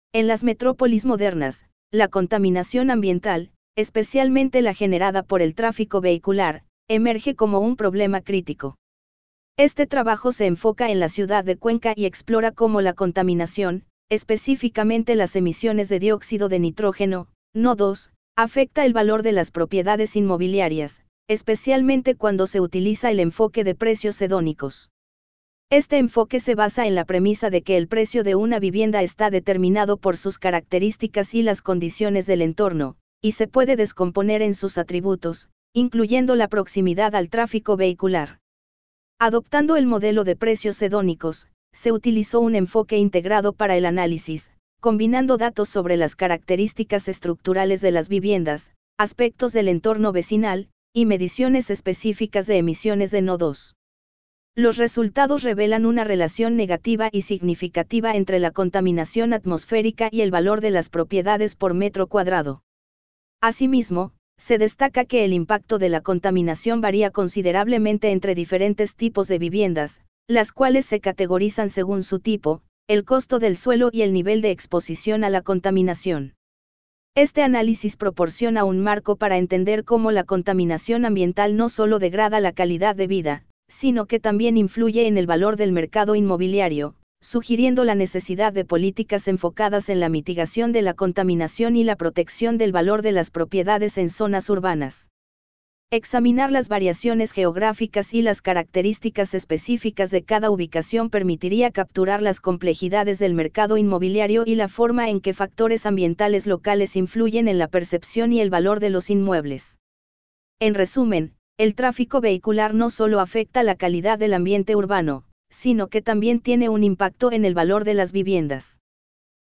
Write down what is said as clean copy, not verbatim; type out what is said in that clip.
En las metrópolis modernas, la contaminación ambiental, especialmente la generada por el tráfico vehicular, emerge como un problema crítico. Este trabajo se enfoca en la ciudad de Cuenca y explora cómo la contaminación, específicamente las emisiones de dióxido de nitrógeno, NO2, afecta el valor de las propiedades inmobiliarias, especialmente cuando se utiliza el enfoque de precios hedónicos. Este enfoque se basa en la premisa de que el precio de una vivienda está determinado por sus características y las condiciones del entorno, y se puede descomponer en sus atributos, incluyendo la proximidad al tráfico vehicular. Adoptando el modelo de precios hedónicos, se utilizó un enfoque integrado para el análisis, combinando datos sobre las características estructurales de las viviendas, aspectos del entorno vecinal, y mediciones específicas de emisiones de NO2. Los resultados revelan una relación negativa y significativa entre la contaminación atmosférica y el valor de las propiedades por metro cuadrado. Asimismo, se destaca que el impacto de la contaminación varía considerablemente entre diferentes tipos de viviendas, las cuales se categorizan según su tipo, el costo del suelo y el nivel de exposición a la contaminación. Este análisis proporciona un marco para entender cómo la contaminación ambiental no solo degrada la calidad de vida, sino que también influye en el valor del mercado inmobiliario, sugiriendo la necesidad de políticas enfocadas en la mitigación de la contaminación y la protección del valor de las propiedades en zonas urbanas. Examinar las variaciones geográficas y las características específicas de cada ubicación permitiría capturar las complejidades del mercado inmobiliario y la forma en que factores ambientales locales influyen en la percepción y el valor de los inmuebles. En resumen, el tráfico vehicular no solo afecta la calidad del ambiente urbano, sino que también tiene un impacto en el valor de las viviendas.